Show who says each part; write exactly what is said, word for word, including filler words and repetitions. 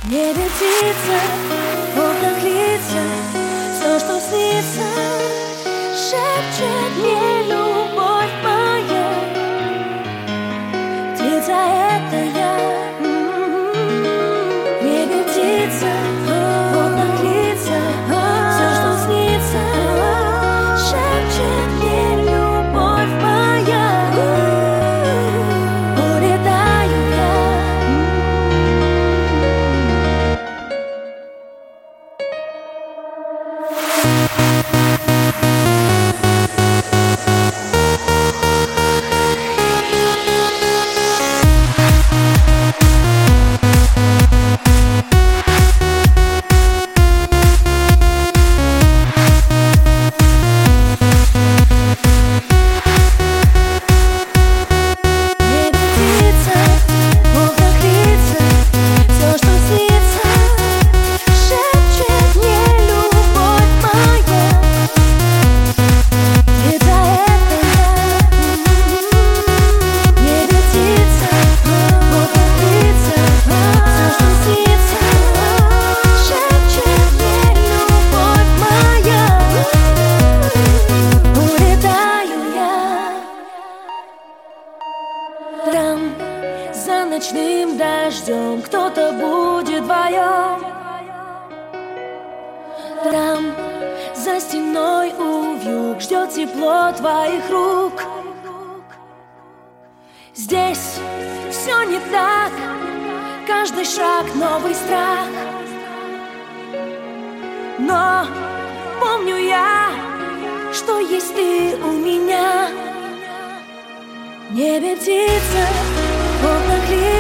Speaker 1: небе птица, в окнах лица, все, что снится, шепчет мне любовь моя. Птица — это я. В небе птица, в окнах лица, все, что снится, шепчет мне любовь моя. Улетаю я. Там за ночным дождем кто-то будет вдвоем. Там за стеной увьюг ждет тепло твоих рук. Здесь все не так, каждый шаг новый страх. Но помню я, что есть ты у меня. В небе птица, в окнах лица.